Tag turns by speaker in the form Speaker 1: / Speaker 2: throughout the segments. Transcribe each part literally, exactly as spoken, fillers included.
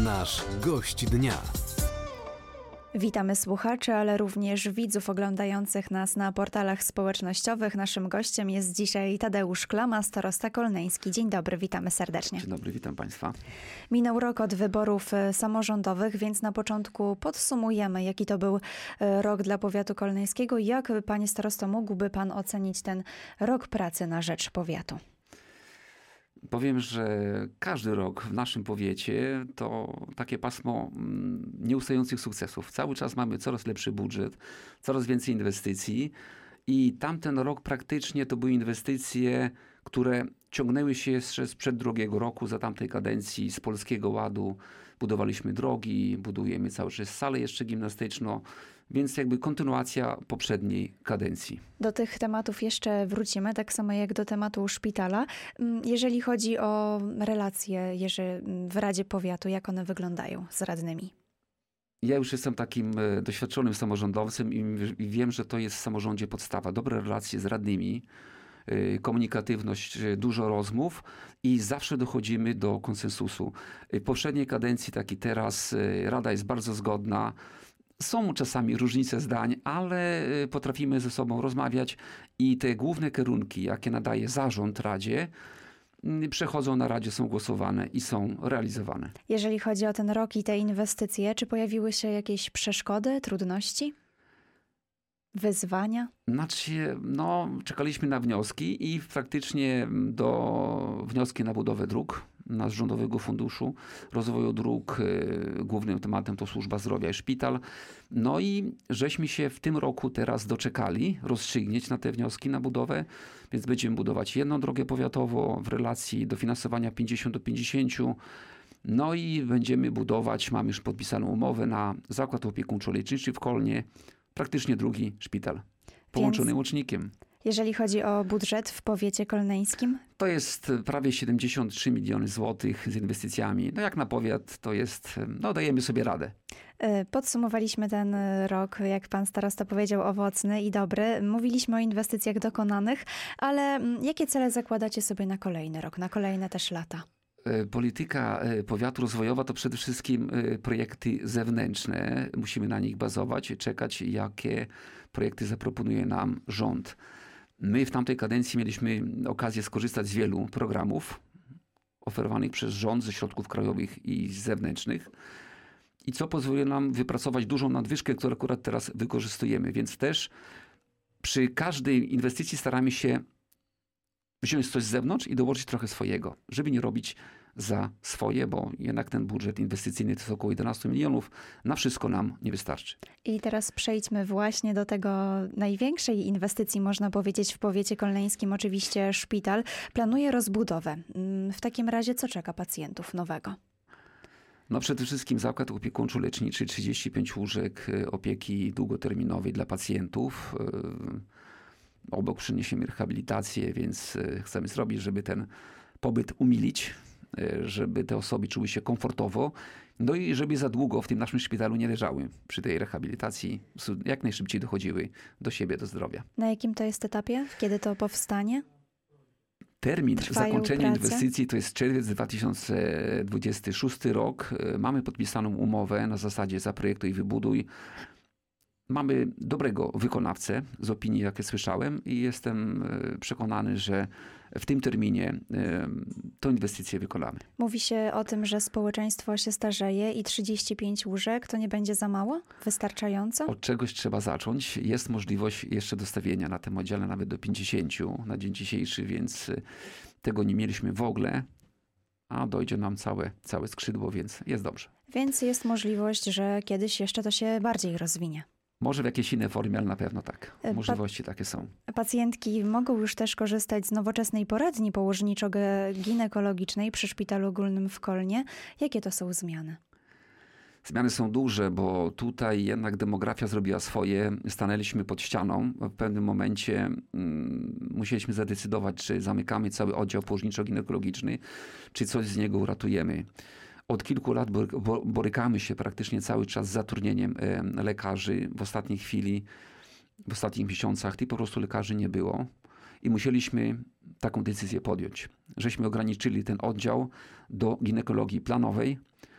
Speaker 1: Nasz gość dnia.
Speaker 2: Witamy słuchaczy, ale również widzów oglądających nas na portalach społecznościowych. Naszym gościem jest dzisiaj Tadeusz Klama, starosta kolneński. Dzień dobry, witamy serdecznie.
Speaker 3: Dzień dobry, witam Państwa.
Speaker 2: Minął rok od wyborów samorządowych, więc na początku podsumujemy, jaki to był rok dla powiatu kolneńskiego. Jak, panie starosto, mógłby pan ocenić ten rok pracy na rzecz powiatu?
Speaker 3: Powiem, że każdy rok w naszym powiecie to takie pasmo nieustających sukcesów. Cały czas mamy coraz lepszy budżet, coraz więcej inwestycji i tamten rok praktycznie to były inwestycje, które ciągnęły się jeszcze sprzed drugiego roku, za tamtej kadencji z Polskiego Ładu. Budowaliśmy drogi, budujemy cały czas salę jeszcze gimnastyczną, więc jakby kontynuacja poprzedniej kadencji.
Speaker 2: Do tych tematów jeszcze wrócimy, tak samo jak do tematu szpitala. Jeżeli chodzi o relacje w Radzie Powiatu, jak one wyglądają z radnymi?
Speaker 3: Ja już jestem takim doświadczonym samorządowcem i wiem, że to jest w samorządzie podstawa. Dobre relacje z radnymi, komunikatywność, dużo rozmów i zawsze dochodzimy do konsensusu. W poprzedniej kadencji, tak i teraz, Rada jest bardzo zgodna. Są czasami różnice zdań, ale potrafimy ze sobą rozmawiać i te główne kierunki, jakie nadaje zarząd Radzie, przechodzą na Radzie, są głosowane i są realizowane.
Speaker 2: Jeżeli chodzi o ten rok i te inwestycje, czy pojawiły się jakieś przeszkody, trudności? Wyzwania?
Speaker 3: Znaczy, no, czekaliśmy na wnioski i praktycznie do wnioski na budowę dróg, na z Rządowego Funduszu Rozwoju Dróg. Głównym tematem to służba zdrowia i szpital. No i żeśmy się w tym roku teraz doczekali rozstrzygnięć na te wnioski na budowę, więc będziemy budować jedną drogę powiatową w relacji dofinansowania pięćdziesiąt do pięćdziesięciu. No i będziemy budować, mamy już podpisaną umowę na zakład opiekuńczo-leczniczy w Kolnie, praktycznie drugi szpital połączony
Speaker 2: Więc
Speaker 3: łącznikiem.
Speaker 2: Jeżeli chodzi o budżet w powiecie kolneńskim?
Speaker 3: To jest prawie siedemdziesiąt trzy miliony złotych z inwestycjami. No jak na powiat to jest, no dajemy sobie radę.
Speaker 2: Podsumowaliśmy ten rok, jak pan starosta powiedział, owocny i dobry. Mówiliśmy o inwestycjach dokonanych, ale jakie cele zakładacie sobie na kolejny rok, na kolejne też lata?
Speaker 3: Polityka powiatu rozwojowa to przede wszystkim projekty zewnętrzne. Musimy na nich bazować i czekać, jakie projekty zaproponuje nam rząd. My w tamtej kadencji mieliśmy okazję skorzystać z wielu programów oferowanych przez rząd ze środków krajowych i zewnętrznych. I co pozwoli nam wypracować dużą nadwyżkę, którą akurat teraz wykorzystujemy. Więc też przy każdej inwestycji staramy się wziąć coś z zewnątrz i dołożyć trochę swojego, żeby nie robić za swoje, bo jednak ten budżet inwestycyjny to jest około jedenaście milionów. Na wszystko nam nie wystarczy. I
Speaker 2: teraz przejdźmy właśnie do tego największej inwestycji, można powiedzieć, w powiecie kolneńskim, oczywiście szpital. Planuje rozbudowę. W takim razie co czeka pacjentów nowego?
Speaker 3: No przede wszystkim zakład opiekuńczo-leczniczy, trzydzieści pięć łóżek opieki długoterminowej dla pacjentów. Obok przyniesiemy rehabilitację, więc chcemy zrobić, żeby ten pobyt umilić, żeby te osoby czuły się komfortowo, no i żeby za długo w tym naszym szpitalu nie leżały przy tej rehabilitacji, jak najszybciej dochodziły do siebie, do zdrowia.
Speaker 2: Na jakim to jest etapie? Kiedy to powstanie?
Speaker 3: Termin
Speaker 2: Trwają
Speaker 3: zakończenia
Speaker 2: prace? Inwestycji
Speaker 3: to jest czerwiec dwa tysiące dwudziesty szósty rok. Mamy podpisaną umowę na zasadzie zaprojektuj i wybuduj. Mamy dobrego wykonawcę z opinii, jakie słyszałem i jestem przekonany, że w tym terminie tę inwestycję wykonamy.
Speaker 2: Mówi się o tym, że społeczeństwo się starzeje i trzydzieści pięć łóżek to nie będzie za mało? Wystarczająco?
Speaker 3: Od czegoś trzeba zacząć. Jest możliwość jeszcze dostawienia na tym oddziale nawet do pięćdziesięciu na dzień dzisiejszy, więc tego nie mieliśmy w ogóle. A dojdzie nam całe, całe skrzydło, więc jest dobrze.
Speaker 2: Więc jest możliwość, że kiedyś jeszcze to się bardziej rozwinie.
Speaker 3: Może w jakiejś innej formie, ale na pewno tak. Możliwości pa- takie są.
Speaker 2: Pacjentki mogą już też korzystać z nowoczesnej poradni położniczo-ginekologicznej przy Szpitalu Ogólnym w Kolnie. Jakie to są zmiany?
Speaker 3: Zmiany są duże, bo tutaj jednak demografia zrobiła swoje. Stanęliśmy pod ścianą. W pewnym momencie mm, musieliśmy zadecydować, czy zamykamy cały oddział położniczo-ginekologiczny, czy coś z niego uratujemy. Od kilku lat borykamy się praktycznie cały czas z zatrudnieniem lekarzy. W ostatniej chwili, w ostatnich miesiącach tych po prostu lekarzy nie było i musieliśmy taką decyzję podjąć. Żeśmy ograniczyli ten oddział do ginekologii planowej,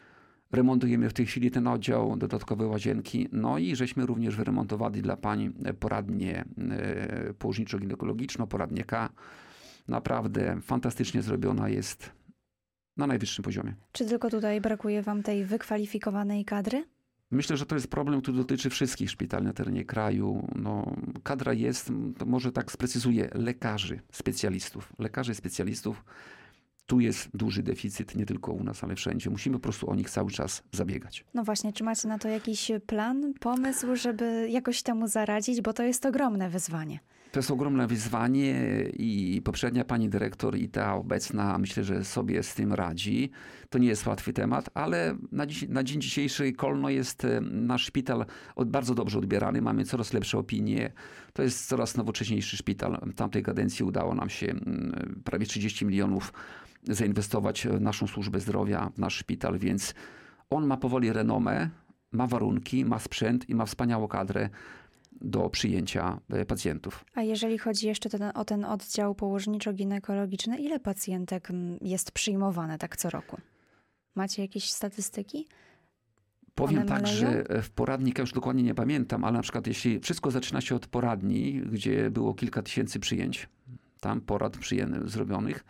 Speaker 3: Remontujemy w tej chwili ten oddział, dodatkowe łazienki. No i żeśmy również wyremontowali dla pań poradnię położniczo-ginekologiczną, poradnię K. Naprawdę fantastycznie zrobiona jest, na najwyższym poziomie.
Speaker 2: Czy tylko tutaj brakuje wam tej wykwalifikowanej kadry?
Speaker 3: Myślę, że to jest problem, który dotyczy wszystkich szpitali na terenie kraju. No, kadra jest, to może tak sprecyzuję, lekarzy, specjalistów. Lekarzy, specjalistów. Tu jest duży deficyt, nie tylko u nas, ale wszędzie. Musimy po prostu o nich cały czas zabiegać.
Speaker 2: No właśnie, czy macie na to jakiś plan, pomysł, żeby jakoś temu zaradzić? Bo to jest ogromne wyzwanie.
Speaker 3: To jest ogromne wyzwanie i poprzednia pani dyrektor i ta obecna, myślę, że sobie z tym radzi. To nie jest łatwy temat, ale na, dziś, na dzień dzisiejszy Kolno jest nasz szpital od, bardzo dobrze odbierany. Mamy coraz lepsze opinie. To jest coraz nowocześniejszy szpital. W tamtej kadencji udało nam się prawie trzydzieści milionów zainwestować w naszą służbę zdrowia, w nasz szpital, więc on ma powoli renomę, ma warunki, ma sprzęt i ma wspaniałą kadrę do przyjęcia pacjentów.
Speaker 2: A jeżeli chodzi jeszcze ten, o ten oddział położniczo-ginekologiczny, ile pacjentek jest przyjmowane tak co roku? Macie jakieś statystyki?
Speaker 3: Powiem
Speaker 2: One
Speaker 3: tak,
Speaker 2: maleją?
Speaker 3: że w poradnikach już dokładnie nie pamiętam, ale na przykład jeśli wszystko zaczyna się od poradni, gdzie było kilka tysięcy przyjęć, tam porad przyjętych, zrobionych,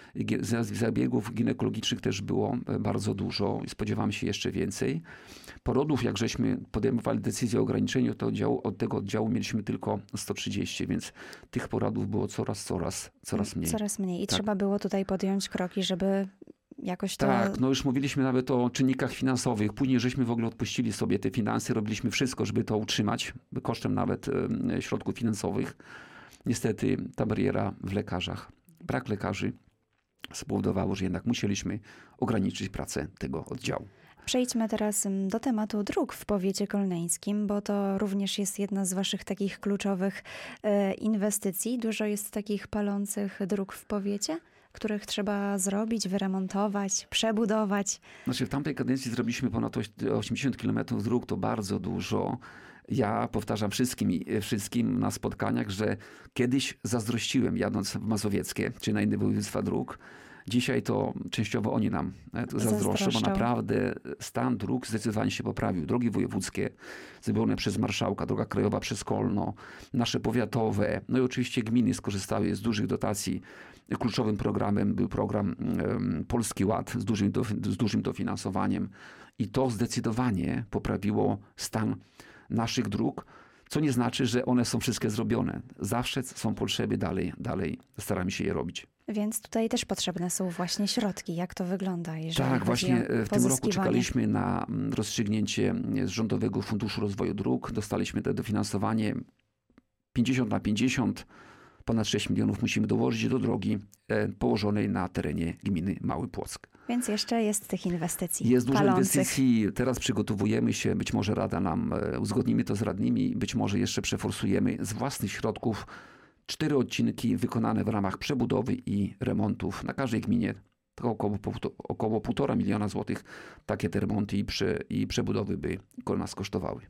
Speaker 3: zabiegów ginekologicznych też było bardzo dużo i spodziewamy się jeszcze więcej. Porodów, jak żeśmy podejmowali decyzję o ograniczeniu to oddziału, od tego oddziału mieliśmy tylko sto trzydzieści, więc tych porodów było coraz, coraz, coraz mniej.
Speaker 2: Coraz mniej. I
Speaker 3: Tak.
Speaker 2: trzeba było tutaj podjąć kroki, żeby jakoś to...
Speaker 3: Tak, no już mówiliśmy nawet o czynnikach finansowych. Później żeśmy w ogóle odpuścili sobie te finanse, robiliśmy wszystko, żeby to utrzymać, kosztem nawet e, środków finansowych. Niestety ta bariera w lekarzach, brak lekarzy spowodowało, że jednak musieliśmy ograniczyć pracę tego oddziału.
Speaker 2: Przejdźmy teraz do tematu dróg w powiecie kolneńskim, bo to również jest jedna z waszych takich kluczowych e, inwestycji. Dużo jest takich palących dróg w powiecie, których trzeba zrobić, wyremontować, przebudować.
Speaker 3: Znaczy w tamtej kadencji zrobiliśmy ponad osiemdziesiąt kilometrów dróg, to bardzo dużo. Ja powtarzam wszystkim, wszystkim na spotkaniach, że kiedyś zazdrościłem jadąc w Mazowieckie, czy na inne województwa dróg. Dzisiaj to częściowo oni nam zazdroszczą,
Speaker 2: Zazdroszczą.
Speaker 3: bo naprawdę stan dróg zdecydowanie się poprawił. Drogi wojewódzkie zrobione przez marszałka, droga krajowa przez Kolno, nasze powiatowe, no i oczywiście gminy skorzystały z dużych dotacji. Kluczowym programem był program um, Polski Ład z dużym, do, z dużym dofinansowaniem i to zdecydowanie poprawiło stan naszych dróg, co nie znaczy, że one są wszystkie zrobione. Zawsze są potrzeby, dalej, dalej staramy się je robić.
Speaker 2: Więc tutaj też potrzebne są właśnie środki. Jak to wygląda? Jeżeli
Speaker 3: Tak,
Speaker 2: chodzi
Speaker 3: właśnie
Speaker 2: o
Speaker 3: w tym roku
Speaker 2: pozyskiwanie?
Speaker 3: czekaliśmy na rozstrzygnięcie z Rządowego Funduszu Rozwoju Dróg. Dostaliśmy to dofinansowanie pięćdziesiąt na pięćdziesiąt. Ponad sześć milionów musimy dołożyć do drogi położonej na terenie gminy Mały Płock.
Speaker 2: Więc jeszcze jest tych inwestycji
Speaker 3: Jest dużo
Speaker 2: palących.
Speaker 3: inwestycji. Teraz przygotowujemy się, być może Rada nam, uzgodnimy to z radnymi, być może jeszcze przeforsujemy z własnych środków cztery odcinki wykonane w ramach przebudowy i remontów. Na każdej gminie to około, około półtora miliona złotych takie te remonty i, prze, i przebudowy by nas kosztowały.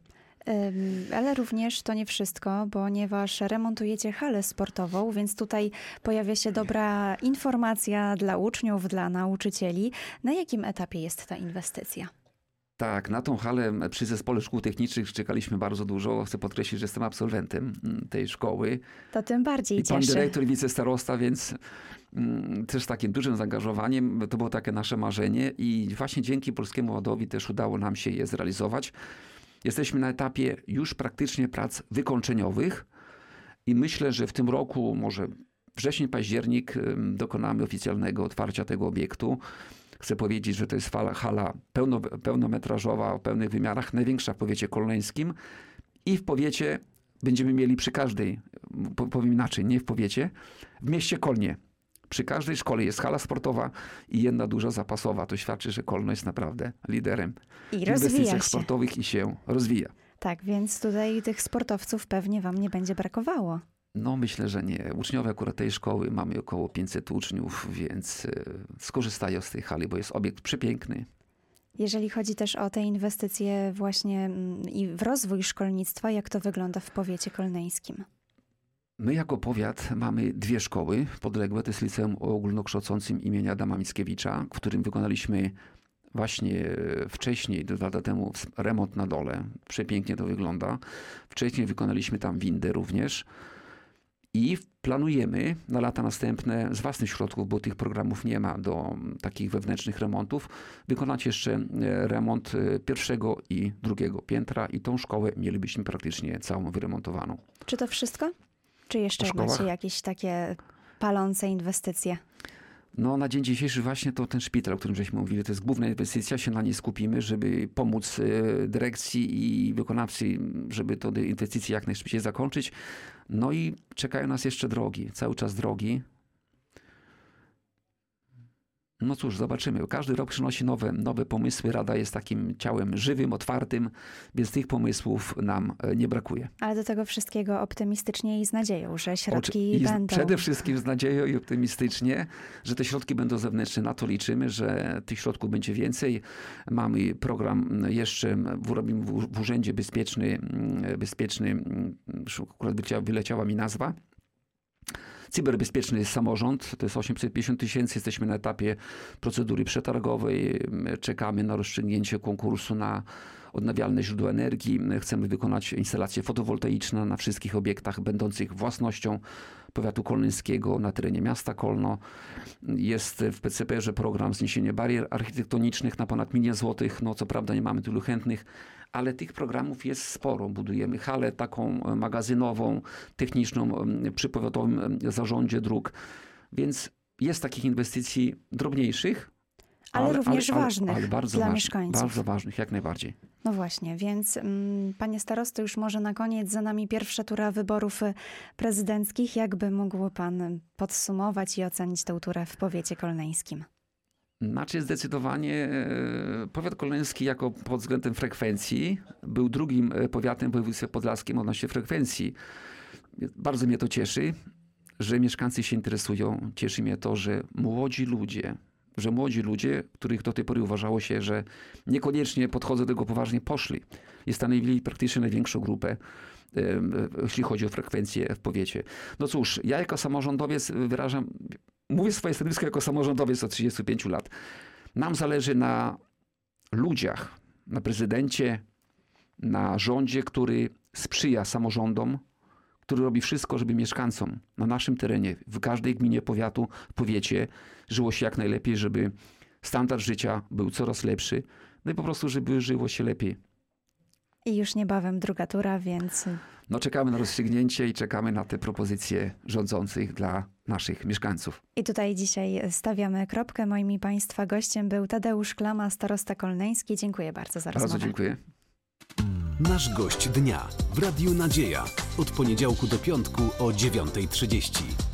Speaker 2: Ale również to nie wszystko, ponieważ remontujecie halę sportową, więc tutaj pojawia się dobra informacja dla uczniów, dla nauczycieli. Na jakim etapie jest ta inwestycja?
Speaker 3: Tak, na tą halę przy Zespole Szkół Technicznych czekaliśmy bardzo dużo. Chcę podkreślić, że jestem absolwentem tej szkoły.
Speaker 2: To tym bardziej
Speaker 3: I pan
Speaker 2: cieszy.
Speaker 3: dyrektor i wicestarosta, więc mm, też takim dużym zaangażowaniem. To było takie nasze marzenie i właśnie dzięki Polskiemu Ładowi też udało nam się je zrealizować. Jesteśmy na etapie już praktycznie prac wykończeniowych i myślę, że w tym roku, może wrzesień, październik, dokonamy oficjalnego otwarcia tego obiektu. Chcę powiedzieć, że to jest hala pełno, pełnometrażowa o pełnych wymiarach, największa w powiecie kolneńskim i w powiecie będziemy mieli przy każdej, powiem inaczej, nie w powiecie, w mieście Kolnie. Przy każdej szkole jest hala sportowa i jedna duża zapasowa. To świadczy, że Kolno jest naprawdę liderem
Speaker 2: I
Speaker 3: w
Speaker 2: rozwija
Speaker 3: inwestycjach
Speaker 2: się.
Speaker 3: sportowych i się rozwija.
Speaker 2: Tak, więc tutaj tych sportowców pewnie wam nie będzie brakowało.
Speaker 3: No myślę, że nie. Uczniowie akurat tej szkoły, mamy około pięćset uczniów, więc skorzystają z tej hali, bo jest obiekt przepiękny.
Speaker 2: Jeżeli chodzi też o te inwestycje właśnie i w rozwój szkolnictwa, jak to wygląda w powiecie kolneńskim?
Speaker 3: My jako powiat mamy dwie szkoły podległe. To jest liceum ogólnokształcącym imienia Adama Mickiewicza, w którym wykonaliśmy właśnie wcześniej, dwa lata temu, remont na dole. Przepięknie to wygląda. Wcześniej wykonaliśmy tam windę również. I planujemy na lata następne z własnych środków, bo tych programów nie ma do takich wewnętrznych remontów, wykonać jeszcze remont pierwszego i drugiego piętra i tą szkołę mielibyśmy praktycznie całą wyremontowaną.
Speaker 2: Czy to wszystko? Czy jeszcze macie jakieś takie palące inwestycje?
Speaker 3: No na dzień dzisiejszy właśnie to ten szpital, o którym żeśmy mówili, to jest główna inwestycja, się na niej skupimy, żeby pomóc dyrekcji i wykonawcy, żeby to inwestycje jak najszybciej zakończyć. No i czekają nas jeszcze drogi, cały czas drogi. No cóż, zobaczymy. Każdy rok przynosi nowe, nowe pomysły. Rada jest takim ciałem żywym, otwartym, więc tych pomysłów nam nie brakuje.
Speaker 2: Ale do tego wszystkiego optymistycznie i z nadzieją, że środki
Speaker 3: I
Speaker 2: będą.
Speaker 3: Przede wszystkim z nadzieją i optymistycznie, że te środki będą zewnętrzne. Na to liczymy, że tych środków będzie więcej. Mamy program jeszcze, robimy w Urzędzie Bezpieczny, bezpieczny akurat wyleciała mi nazwa. Cyberbezpieczny samorząd, to jest osiemset pięćdziesiąt tysięcy, jesteśmy na etapie procedury przetargowej, czekamy na rozstrzygnięcie konkursu na odnawialne źródła energii. Chcemy wykonać instalacje fotowoltaiczne na wszystkich obiektach będących własnością powiatu kolnyńskiego na terenie miasta Kolno. Jest w P C P erze program zniesienia barier architektonicznych na ponad milion złotych. No co prawda nie mamy tylu chętnych, ale tych programów jest sporo. Budujemy halę taką magazynową, techniczną przy powiatowym zarządzie dróg. Więc jest takich inwestycji drobniejszych,
Speaker 2: ale, ale również ale, ważnych
Speaker 3: ale bardzo
Speaker 2: dla
Speaker 3: ważnych,
Speaker 2: mieszkańców.
Speaker 3: Bardzo ważnych, jak najbardziej.
Speaker 2: No właśnie, więc mm, panie starosto, już może na koniec, za nami pierwsza tura wyborów prezydenckich. Jakby mógł pan podsumować i ocenić tę turę w powiecie kolneńskim?
Speaker 3: Znaczy zdecydowanie powiat kolneński jako pod względem frekwencji był drugim powiatem w województwie podlaskim odnośnie frekwencji. Bardzo mnie to cieszy, że mieszkańcy się interesują. Cieszy mnie to, że młodzi ludzie, że młodzi ludzie, których do tej pory uważało się, że niekoniecznie podchodzą do tego poważnie, poszli i stanowili praktycznie największą grupę, jeśli chodzi o frekwencję w powiecie. No cóż, ja jako samorządowiec wyrażam, mówię swoje stanowisko jako samorządowiec od trzydziestu pięciu lat. Nam zależy na ludziach, na prezydencie, na rządzie, który sprzyja samorządom, który robi wszystko, żeby mieszkańcom na naszym terenie, w każdej gminie powiatu, powiecie, żyło się jak najlepiej, żeby standard życia był coraz lepszy, no i po prostu, żeby żyło się lepiej.
Speaker 2: I już niebawem druga tura, więc...
Speaker 3: No czekamy na rozstrzygnięcie i czekamy na te propozycje rządzących dla naszych mieszkańców.
Speaker 2: I tutaj dzisiaj stawiamy kropkę. Moim i państwa gościem był Tadeusz Klama, starosta kolneński. Dziękuję bardzo za rozmowę.
Speaker 3: Bardzo dziękuję.
Speaker 1: Nasz gość dnia w Radiu Nadzieja. Od poniedziałku do piątku o dziewiątej trzydzieści.